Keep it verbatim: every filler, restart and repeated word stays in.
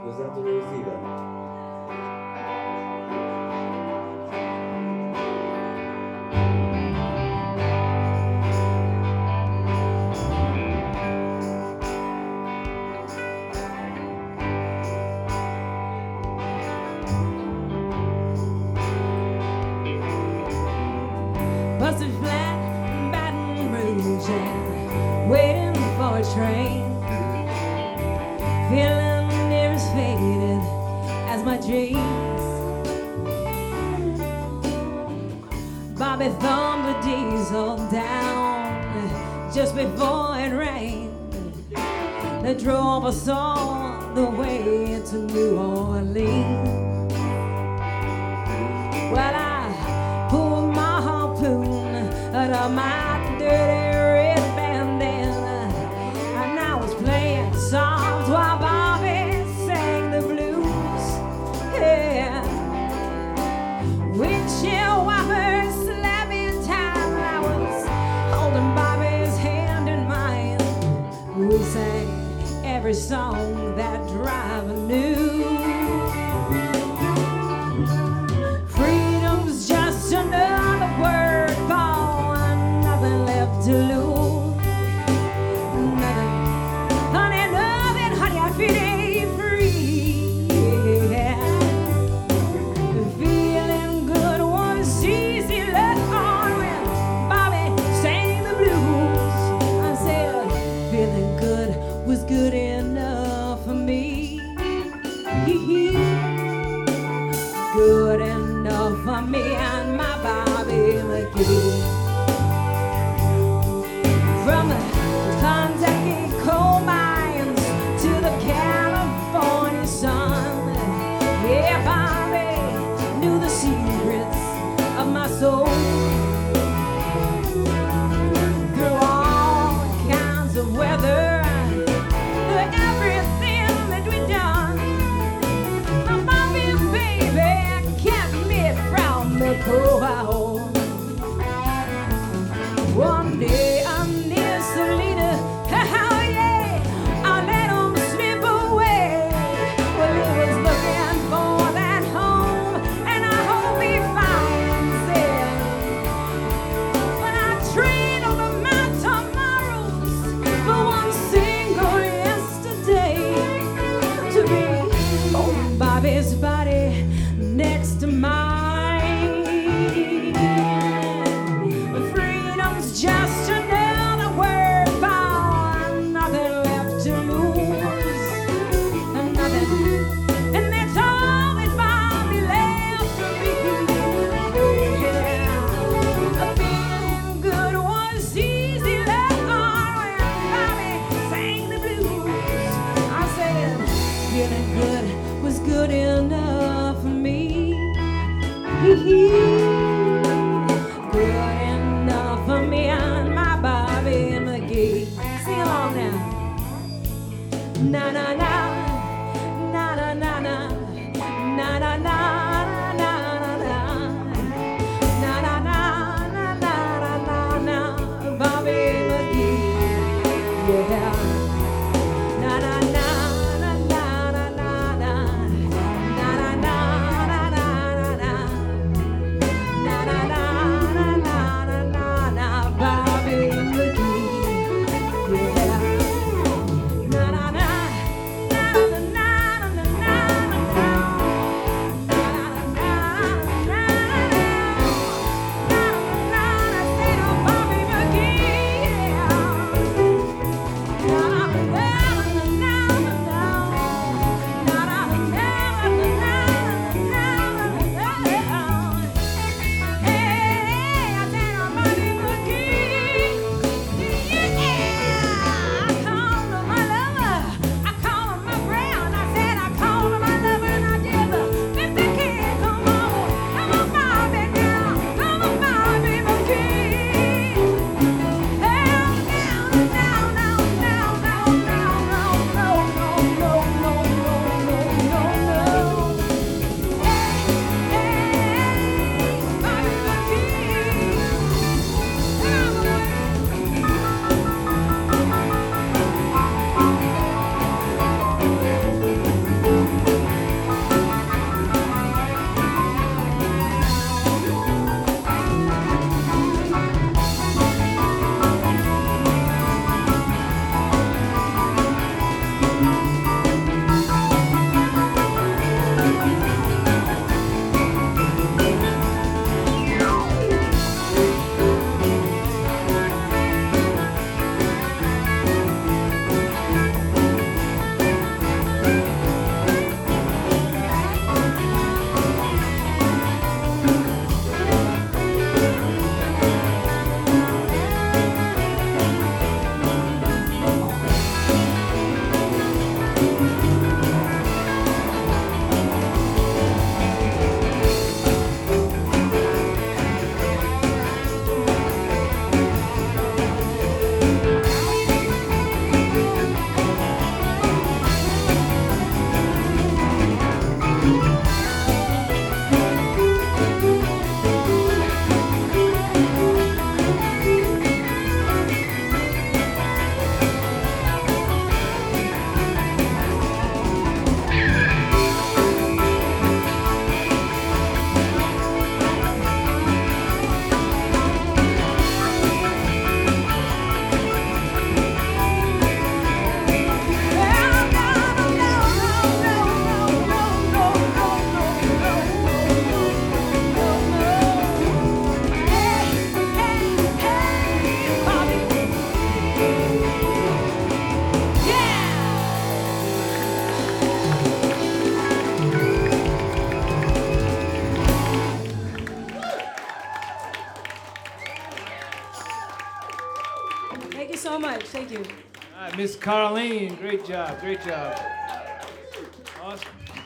Santo Rosita. Busted flat in Baton Rouge and waiting for a train. Feeling near as faded as my dreams. Bobby thumbed the diesel down just before it rained. They drove us all the way to New Orleans. Well, I pulled my harpoon out of my dirty red bandana, and I was playing songs while Bobby sang the blues. Yeah, windshield wipers slapping time, and I was holding Bobby's hand in mine. We sang every song that driver knew. Freedom's just another word for nothing left to lose. Nothing, honey, nothing, honey, I feel free. Yeah. Feeling good was easy, let on when Bobby sang the blues. I said, feeling good was good enough for me. Good enough for me and my Bobby McGee. From the Kentucky coal mines to the California sun, yeah, Bobby knew the secrets of my soul. Through all kinds of weather, through everything that we done, my Bobby baby kept me from the cold. One day I'm near Selena, oh yeah, I let him slip away. Well, he was looking for that home, and I hope he finds it. But I trade over my tomorrows for one single yesterday, to be on Bobby's body next to mine. Freedom's just another word for nothing left to lose. And nothing, and that's all that Bobby left for me. Yeah. Feeling good was easy, let on when Bobby sang the blues. I said, feeling good was good enough for me. Good enough for me and my Bobby McGee. Sing along now. Na na na, na na na na, na na na na na na, na na na na na na na, Bobby McGee. Yeah. Na na na na na na na na, na na na na na na. Na na na na na na na, Bobby McGee. Yeah. Na na na na na na na na. Thank you. All right, Miss Carlene, great job, great job. Awesome.